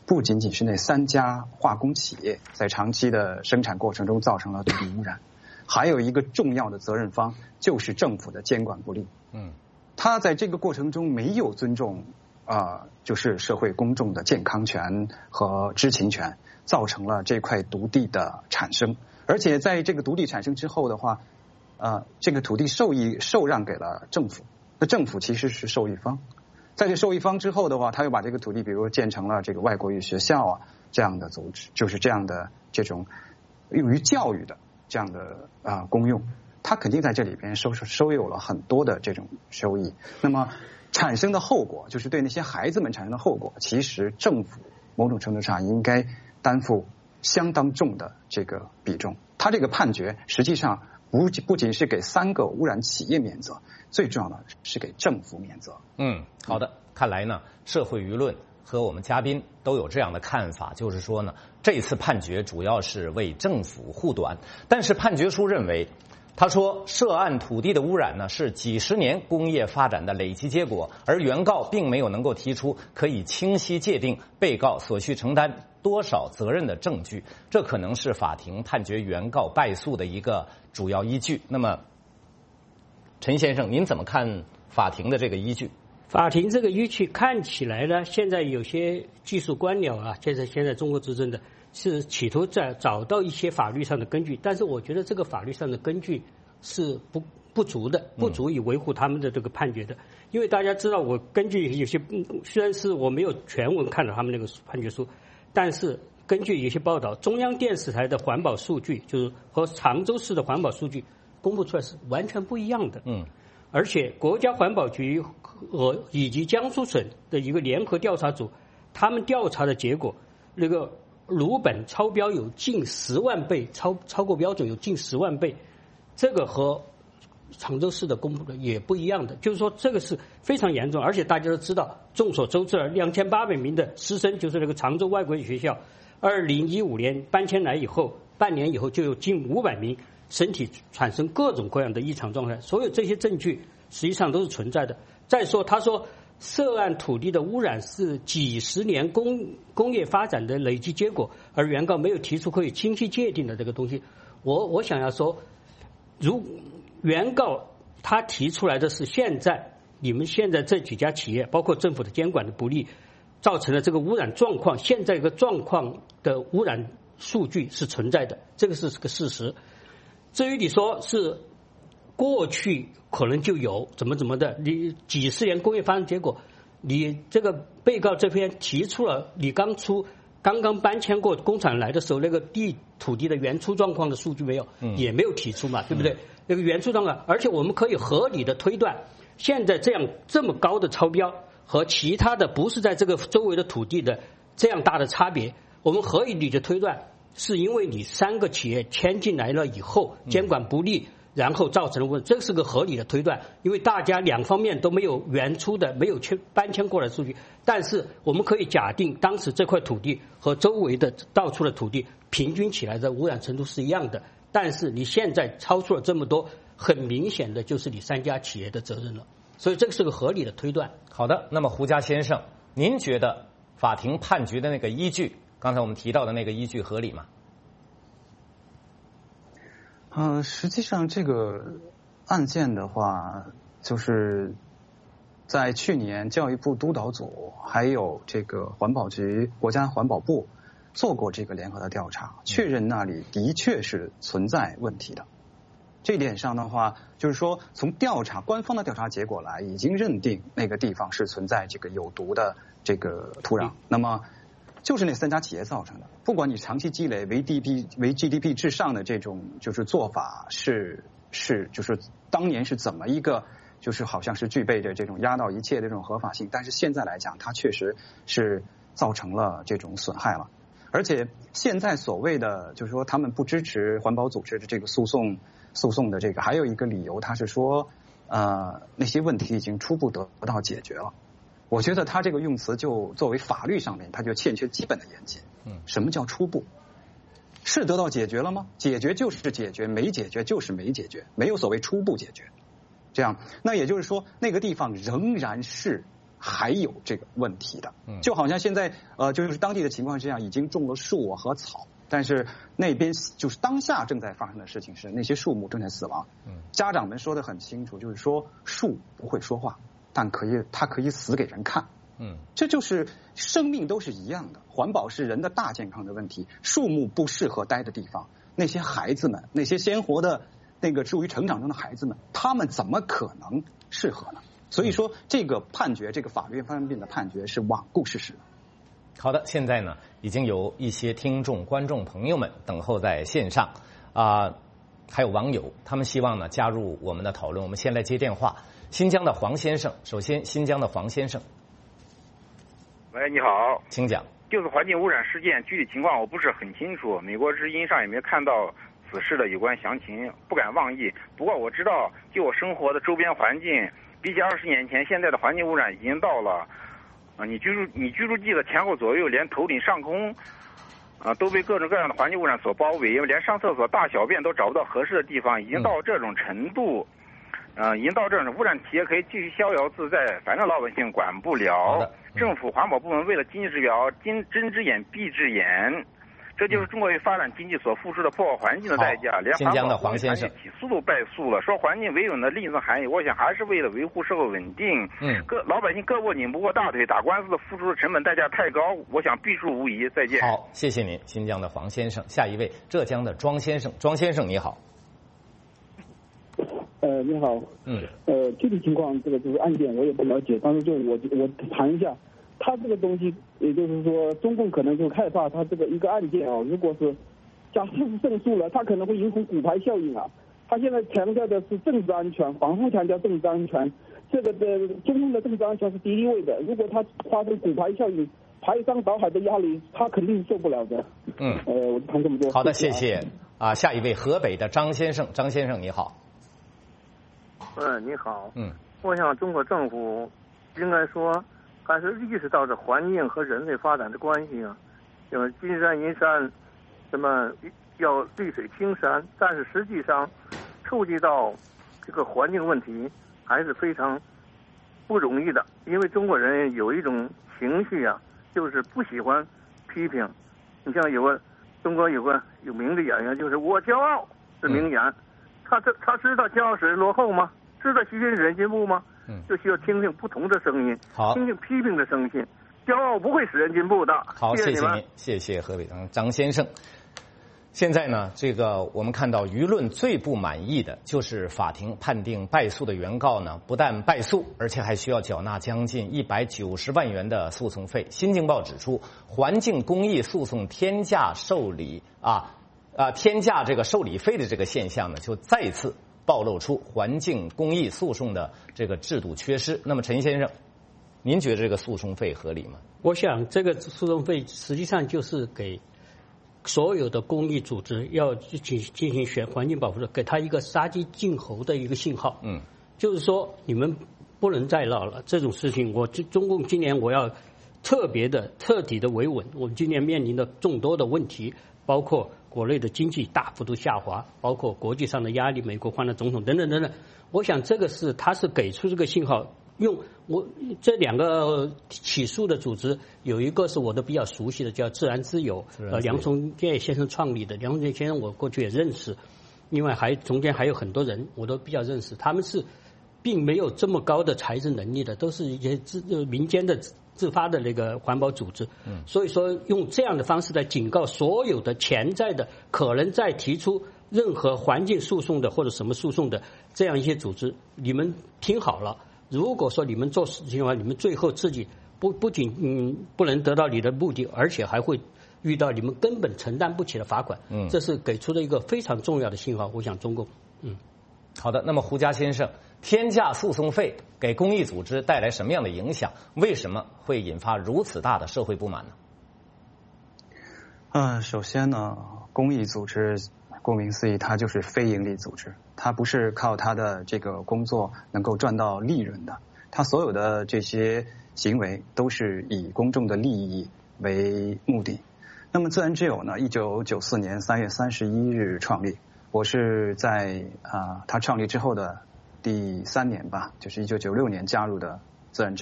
不仅仅是那三家化工企业在长期的生产过程中造成了土地污染，还有一个重要的责任方就是政府的监管不力。 嗯， 他在这个过程中没有尊重啊、呃，就是社会公众的健康权和知情权，造成了这块土地的产生。而且在这个土地产生之后的话，呃，这个土地受益受让给了政府，那政府其实是受益方。在这受益方之后的话，他又把这个土地，比如建成了这个外国语学校啊这样的组织，就是这样的这种用于教育的这样的啊、呃、功用，他肯定在这里边收收有了很多的这种收益。那么产生的后果，就是对那些孩子们产生的后果，其实政府某种程度上应该担负相当重的这个比重。他这个判决实际上不不仅是给三个污染企业免责，最重要的是给政府免责。 嗯，好的，看来呢，社会舆论和我们嘉宾都有这样的看法，就是说呢，这次判决主要是为政府护短。但是判决书认为，他说涉案土地的污染呢是几十年工业发展的累积结果，而原告并没有能够提出可以清晰界定被告所需承担多少责任的证据，这可能是法庭判决原告败诉的一个主要依据。那么，陈先生，您怎么看法庭的这个依据？ 法庭这个依据看起来呢，现在有些技术官僚啊，就是现在中国执政的，是企图在找到一些法律上的根据，但是我觉得这个法律上的根据是不不足的，不足以维护他们的这个判决的。嗯、因为大家知道，我根据有些虽然是我没有全文看到他们那个判决书，但是根据有些报道，中央电视台的环保数据就是和常州市的环保数据公布出来是完全不一样的。 嗯， 而且国家环保局和以及江苏省的一个联合调查组，他们调查的结果，那个鲁本超标有近十万倍，超超过标准有近十万倍，这个和常州市的公布的也不一样的，就是说这个是非常严重。而且大家都知道，众所周知，两千八百名的师生就是那个常州外国语学校，二零一五年搬迁来以后，半年以后就有近五百名身体产生各种各样的异常状态，所有这些证据实际上都是存在的。再说，他说涉案土地的污染是几十年工工业发展的累积结果，而原告没有提出可以清晰界定的这个东西。我我想要说，如原告他提出来的是现在你们现在这几家企业，包括政府的监管的不力，造成了这个污染状况，现在这个状况的污染数据是存在的，这个是个事实。至于你说是过去可能就有怎么怎么的，你几十年工业发展结果，你这个被告这边提出了你刚出刚刚搬迁过工厂来的时候那个地土地的原初状况的数据没有，嗯、也没有提出嘛，对不对？嗯、那个原初状况，而且我们可以合理的推断，现在这样这么高的超标和其他的不是在这个周围的土地的这样大的差别，我们合理的推断是因为你三个企业迁进来了以后监管不力。嗯然后造成了问题，这是个合理的推断，因为大家两方面都没有原初的、没有迁搬迁过来的数据。但是我们可以假定，当时这块土地和周围的到处的土地平均起来的污染程度是一样的。但是你现在超出了这么多，很明显的就是你三家企业的责任了。所以这个是个合理的推断。 好的，那么胡佳先生，您觉得法庭判决的那个依据，刚才我们提到的那个依据合理吗？ 呃，实际上这个案件的话，就是在去年教育部督导组还有这个环保局、国家环保部做过这个联合的调查，确认那里的确是存在问题的。这一点上的话，就是说从调查官方的调查结果来，已经认定那个地方是存在这个有毒的这个土壤。那么就是那三家企业造成的，不管你长期积累为 D P 为 G D P 至上的这种就是做法是是就是当年是怎么一个就是好像是具备着这种压倒一切的这种合法性，但是现在来讲，它确实是造成了这种损害了。而且现在所谓的就是说他们不支持环保组织的这个诉讼诉讼的这个，还有一个理由，他是说呃那些问题已经初步得到解决了。我觉得他这个用词就作为法律上面，他就欠缺基本的严谨。嗯，什么叫初步？是得到解决了吗？解决就是解决，没解决就是没解决，没有所谓初步解决。这样，那也就是说，那个地方仍然是还有这个问题的。就好像现在呃，就是当地的情况是这样，已经种了树和草，但是那边就是当下正在发生的事情是那些树木正在死亡。家长们说得很清楚，就是说树不会说话，但可以它可以死给人看。嗯，这就是生命都是一样的，环保是人的大健康的问题。树木不适合待的地方，那些孩子们，那些鲜活的那个处于成长中的孩子们，他们怎么可能适合呢？所以说，这个判决，这个法院方面的判决是罔顾事实的。 好的，现在呢，已经有一些听众、观众朋友们等候在线上啊、呃，还有网友，他们希望呢加入我们的讨论。我们先来接电话，新疆的黄先生。首先，新疆的黄先生。 喂，你好， 请讲。 就是环境污染事件具体情况我不是很清楚，美国之音上也没看到此事的有关详情，不敢妄议。不过我知道，就我生活的周边环境，比起二十年前，现在的环境污染已经到了啊，你居住你居住地的前后左右，连头顶上空啊，都被各种各样的环境污染所包围，连上厕所、大小便都找不到合适的地方，已经到这种程度。嗯、呃，已经到这种污染企业可以继续逍遥自在，反正老百姓管不了。政府环保部门为了经济指标，睁睁只眼闭只眼，这就是中国为发展经济所付出的破坏环境的代价。连新疆的黄先生起诉都败诉了，说环境维稳的另一层含义，我想还是为了维护社会稳定。嗯，各老百姓各握拧不过大腿，打官司的付出的成本代价太高，我想必输无疑。再见。 好，谢谢您，新疆的黄先生。下一位，浙江的庄先生。庄先生你好。 呃，你好， 嗯， 呃，具体情况这个就是案件我也不了解，但是就我我谈一下，他这个东西，也就是说，中共可能就害怕他这个一个案件啊，如果是假设是胜诉了，他可能会形成骨牌效应啊。他现在强调的是政治安全，反复强调政治安全，这个的中共的政治安全是第一位的。如果他发生骨牌效应，排山倒海的压力，他肯定是受不了的。 嗯， 呃，我谈这么多。 好的， 谢谢谢啊。下一位，河北的张先生，张先生你好。 嗯，你好。 嗯， 我想中国政府应该说还是意识到这环境和人类发展的关系啊，就是金山银山，什么要绿水青山，但是实际上触及到这个环境问题还是非常不容易的，因为中国人有一种情绪啊，就是不喜欢批评。你像有个中国有个有名的演员，就是我骄傲的名言，嗯、他这他知道骄傲使人落后吗？知道吸引人进步吗？嗯，就需要听听不同的声音， 好， 听听批评的声音。骄傲不会使人进步的。 好， 谢谢谢您，谢谢河北张张先生。现在呢，这个我们看到舆论最不满意的就是法庭判定败诉的原告呢，不但败诉，而且还需要缴纳将近一百九十万元的诉讼费。新京报指出，环境公益诉讼天价受理啊啊天价这个受理费的这个现象呢，就再次暴露出环境公益诉讼的这个制度缺失。那么陈先生，您觉得这个诉讼费合理吗？ 我想这个诉讼费实际上就是给所有的公益组织要进进行选环境保护的，给他一个杀鸡儆猴的一个信号。 嗯， 就是说你们不能再闹了，这种事情我中共今年我要特别的彻底的维稳。我们今年面临的众多的问题，包括国内的经济大幅度下滑，包括国际上的压力，美国换了总统等等等等。我想这个是他是给出这个信号。用我这两个起诉的组织，有一个是我都比较熟悉的，叫自然之友，呃，梁从诫先生创立的。梁从诫先生我过去也认识，另外还中间还有很多人我都比较认识，他们是并没有这么高的财政能力的，都是一些自民间的自发的那个环保组织。嗯，所以说用这样的方式来警告所有的潜在的可能在提出任何环境诉讼的或者什么诉讼的这样一些组织，你们听好了。如果说你们做事情的话，你们最后自己不不仅嗯不能得到你的目的，而且还会遇到你们根本承担不起的罚款。嗯，这是给出的一个非常重要的信号。我想中共，嗯， 好的。那么胡佳先生，天价诉讼费给公益组织带来什么样的影响？为什么会引发如此大的社会不满呢？ 嗯、呃，首先呢，公益组织顾名思义，它就是非营利组织。他不是靠他的这个工作能够赚到利润的，他所有的这些行为都是以公众的利益为目的。那么自然之友呢，一九九四年三月三十一日创立，我是在啊、呃、他创立之后的第三年吧，就是一九九六年加入的自然之友。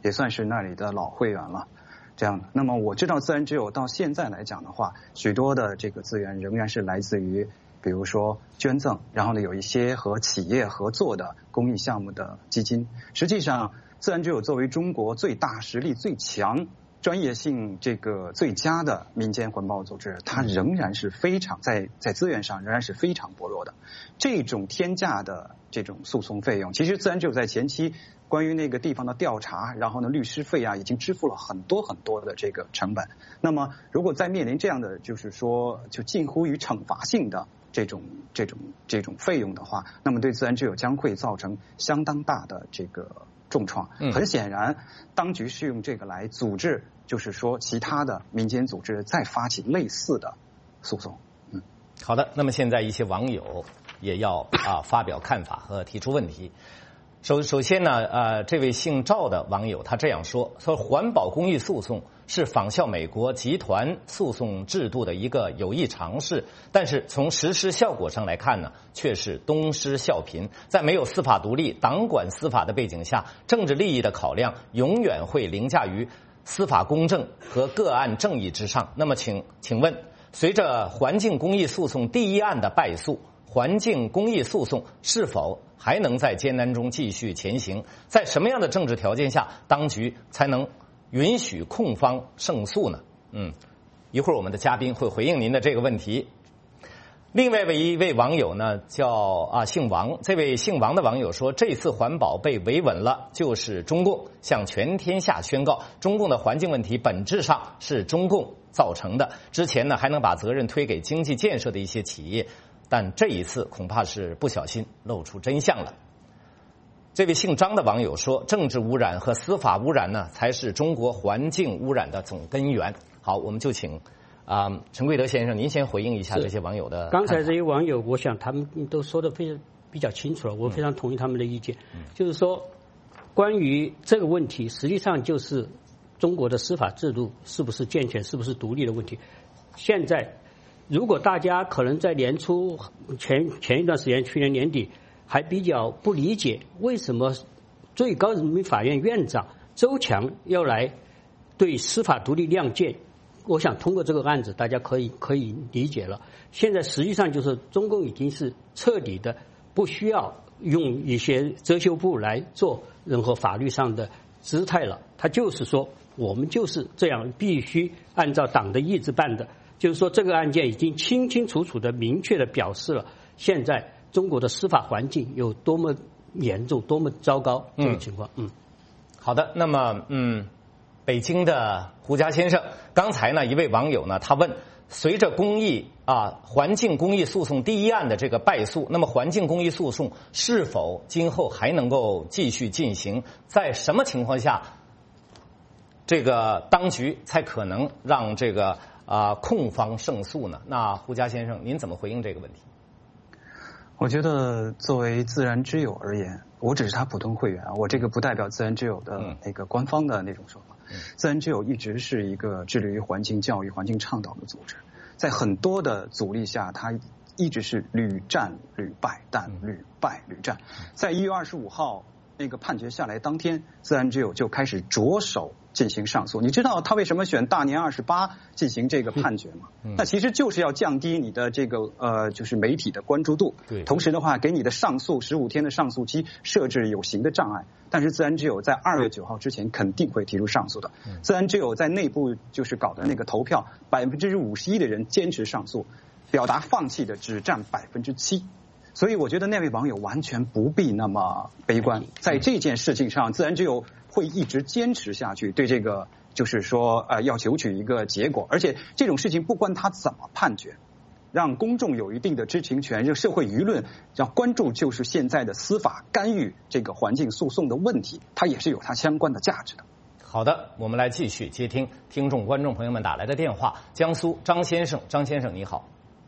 也算是那里的老会员了。这样的，那么我知道自然之友到现在来讲的话，许多的这个资源仍然是来自于，比如说捐赠，然后呢有一些和企业合作的公益项目的基金。实际上，自然之友作为中国最大、实力最强、专业性这个最佳的民间环保组织，它仍然是非常在在资源上仍然是非常薄弱的。这种天价的这种诉讼费用，其实自然只有在前期关于那个地方的调查，然后呢律师费啊，已经支付了很多很多的这个成本。那么如果再面临这样的就是说就近乎于惩罚性的这种这种这种费用的话，那么对自然之友将会造成相当大的这个重创。很显然，当局是用这个来组织，就是说其他的民间组织再发起类似的诉讼。嗯， 好的。那么现在一些网友也要啊发表看法和提出问题。首首先呢，呃，这位姓赵的网友他这样说：说环保公益诉讼是仿效美国集团诉讼制度的一个有益尝试，但是从实施效果上来看呢，却是东施效颦。在没有司法独立、党管司法的背景下，政治利益的考量永远会凌驾于司法公正和个案正义之上。那么请请问，随着环境公益诉讼第一案的败诉，环境公益诉讼是否还能在艰难中继续前行？在什么样的政治条件下，当局才能允许控方胜诉呢？嗯，一会儿我们的嘉宾会回应您的这个问题。另外一位网友呢，叫啊姓王，这位姓王的网友说，这次环保被维稳了，就是中共向全天下宣告，中共的环境问题本质上是中共造成的。之前呢，还能把责任推给经济建设的一些企业。但这一次恐怕是不小心露出真相了。这位姓张的网友说，政治污染和司法污染呢，才是中国环境污染的总根源。好，我们就请啊、呃、陈贵德先生，您先回应一下这些网友的。 刚才这些网友，我想他们都说的非常比较清楚了，我非常同意他们的意见。嗯、就是说，关于这个问题，实际上就是中国的司法制度是不是健全、是不是独立的问题。现在。如果大家可能在年初前前一段时间，去年年底还比较不理解为什么最高人民法院院长周强要来对司法独立亮剑，我想通过这个案子，大家可以可以理解了。现在实际上就是中共已经是彻底的不需要用一些遮羞布来做任何法律上的姿态了，他就是说我们就是这样，必须按照党的意志办的。就是说，这个案件已经清清楚楚的、明确的表示了现在中国的司法环境有多么严重、多么糟糕这个情况。嗯， 好的。那么，嗯，北京的胡家先生，刚才呢，一位网友呢，他问：随着公益啊环境公益诉讼第一案的这个败诉，那么环境公益诉讼是否今后还能够继续进行？在什么情况下，这个当局才可能让这个？啊，控方胜诉呢？那胡家先生，您怎么回应这个问题？ 我觉得作为自然之友而言，我只是他普通会员，我这个不代表自然之友的那个官方的那种说法。嗯、自然之友一直是一个致力于环境教育、环境倡导的组织，在很多的阻力下，它一直是屡战屡败，但屡败屡战。在一月二十五号那个判决下来当天，自然之友就开始着手进行上诉。你知道他为什么选大年二十八进行这个判决吗？嗯、那其实就是要降低你的这个呃，就是媒体的关注度。对。同时的话，给你的上诉十五天的上诉期设置有形的障碍。但是自然之友在二月九号之前肯定会提出上诉的。嗯、自然之友在内部就是搞的那个投票，百分之五十一的人坚持上诉，表达放弃的只占百分之七。所以我觉得那位网友完全不必那么悲观，在这件事情上，自然之友会一直坚持下去，对这个就是说呃要求取一个结果，而且这种事情不管他怎么判决，让公众有一定的知情权，让社会舆论要关注就是现在的司法干预这个环境诉讼的问题，它也是有它相关的价值的。 好的，我们来继续接听听众观众朋友们打来的电话。江苏张先生，张先生你好。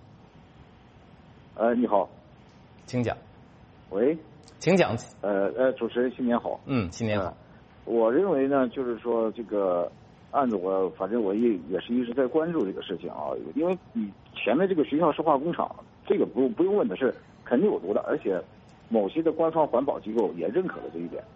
呃，你好。 请讲。 喂， 请讲。 呃呃，主持人新年好。 嗯，新年好。呃、 我认为呢，就是说这个案子我，我反正我也也是一直在关注这个事情啊，因为你前面这个学校石化工厂，这个不用不用问的是肯定有毒的，而且某些的官方环保机构也认可了这一点。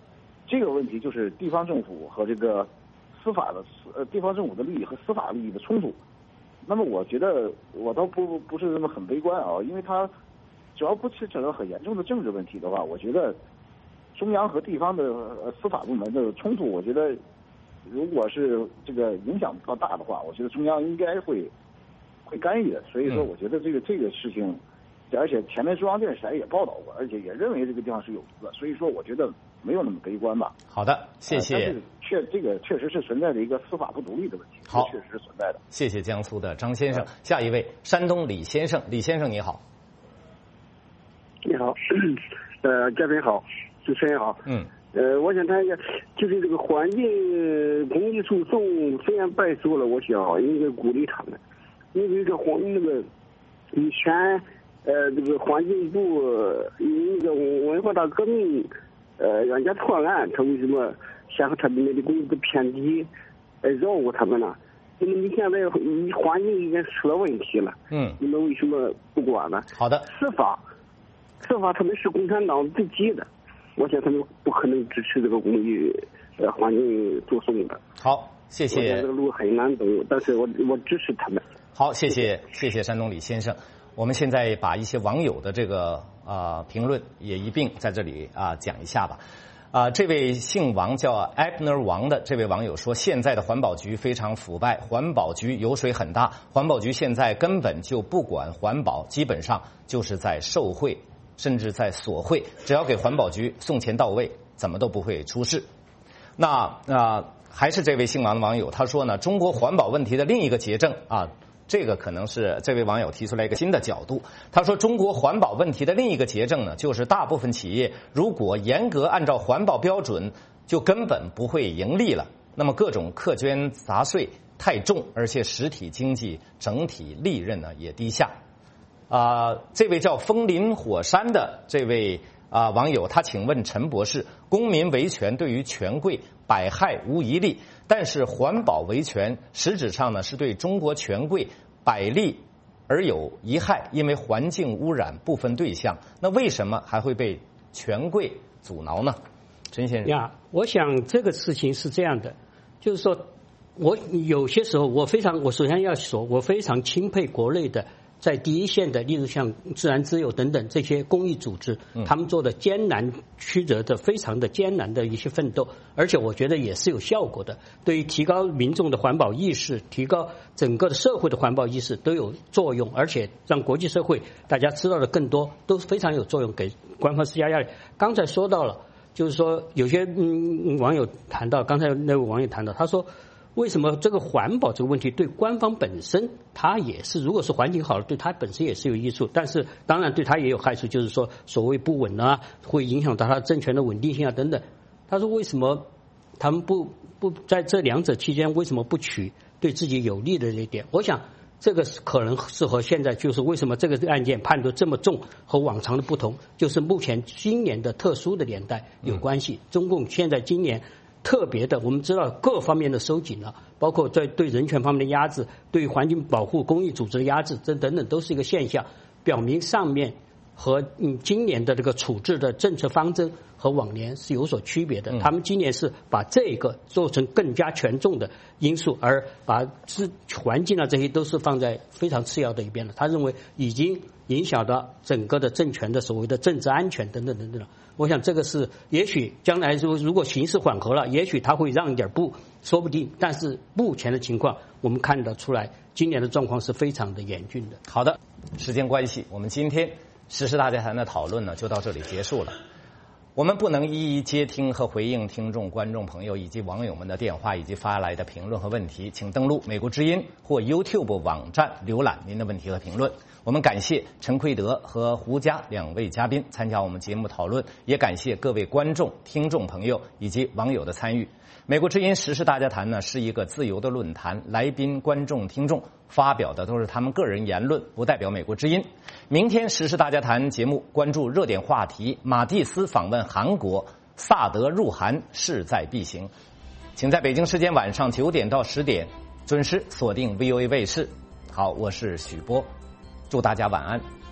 这个问题就是地方政府和这个司法的呃地方政府的利益和司法利益的冲突。那么我觉得我倒不不是那么很悲观啊，因为它只要不牵扯到很严重的政治问题的话，我觉得中央和地方的呃司法部门的冲突，我觉得如果是这个影响比较大的话，我觉得中央应该会会干预的。所以说，我觉得这个这个事情，而且前面中央电视台也报道过，而且也认为这个地方是有毒的，所以说我觉得没有那么悲观吧。 好的，谢谢。 呃、但是确这个确实是存在着一个司法不独立的问题， 好， 确实是存在的。 谢谢江苏的张先生。下一位，山东李先生，李先生你好。 你好，呃，嘉宾好，主持人好。 嗯。 呃，我想谈一下，就是这个环境公益诉讼虽然败诉了，我想应该鼓励他们，因为这环那个以前呃这个环境部因那个文化大革命呃人家错案，他为什么先和他们的工资偏低，呃绕过他们呢？那么你现在你环境已经出了问题了， 嗯， 你们为什么不管呢？ 好的， 司法，司法他们是共产党自己的。我想他们不可能支持这个公益呃环境诉讼的。 好，谢谢。 我想这个路很难走，但是我我支持他们。 好，谢谢谢谢山东李先生。我们现在把一些网友的这个啊、呃、评论也一并在这里啊、呃、讲一下吧。啊、呃，这位姓王叫 Abner 王的这位网友说，现在的环保局非常腐败，环保局油水很大，环保局现在根本就不管环保，基本上就是在受贿。甚至在索贿，只要给环保局送钱到位，怎么都不会出事。那啊、呃，还是这位姓王的网友，他说呢，中国环保问题的另一个结症啊，这个可能是这位网友提出来一个新的角度。他说，中国环保问题的另一个结症呢，就是大部分企业如果严格按照环保标准，就根本不会盈利了。那么各种课捐杂税太重，而且实体经济整体利润呢也低下。啊、呃，这位叫风林火山的这位啊、呃、网友，他请问陈博士，公民维权对于权贵百害无一利，但是环保维权实质上呢是对中国权贵百利而有一害，因为环境污染部分对象，那为什么还会被权贵阻挠呢？陈先生呀，我想这个事情是这样的，就是说，我有些时候我非常，我首先要说，我非常钦佩国内的。在第一线的，例如像自然之友等等这些公益组织，他们做的艰难曲折的、非常的艰难的一些奋斗，而且我觉得也是有效果的，对于提高民众的环保意识、提高整个的社会的环保意识都有作用，而且让国际社会大家知道的更多，都非常有作用，给官方施加压力。刚才说到了，就是说有些嗯网友谈到，刚才那位网友谈到，他说。为什么这个环保这个问题对官方本身，它也是，如果是环境好了，对它本身也是有益处，但是当然对它也有害处，就是说所谓不稳啊，会影响到它政权的稳定性啊等等。他说为什么他们不不在这两者期间，为什么不取对自己有利的这一点？我想这个可能是和现在就是为什么这个案件判得这么重和往常的不同，就是目前今年的特殊的年代有关系。中共现在今年。特别的，我们知道各方面的收紧了，包括在对人权方面的压制，对环境保护、公益组织的压制，这等等都是一个现象，表明上面和嗯今年的这个处置的政策方针和往年是有所区别的。嗯、他们今年是把这个做成更加权重的因素，而把是环境啊这些都是放在非常次要的一边了。他认为已经影响到整个的政权的所谓的政治安全等等等等了。我想这个是，也许将来如如果形势缓和了，也许他会让一点步，说不定。但是目前的情况，我们看得出来，今年的状况是非常的严峻的。 好的，时间关系，我们今天时事大家谈的讨论呢，就到这里结束了。我们不能一一接听和回应听众、观众朋友以及网友们的电话以及发来的评论和问题，请登录美国之音或 YouTube 网站浏览您的问题和评论。我们感谢陈奎德和胡佳两位嘉宾参加我们节目讨论，也感谢各位观众、听众朋友以及网友的参与。美国之音时事大家谈呢是一个自由的论坛，来宾、观众、听众发表的都是他们个人言论，不代表美国之音。明天时事大家谈节目关注热点话题，马蒂斯访问韩国，萨德入韩势在必行。请在北京时间晚上九点到十点准时锁定 V O A 卫视。好，我是许波，祝大家晚安。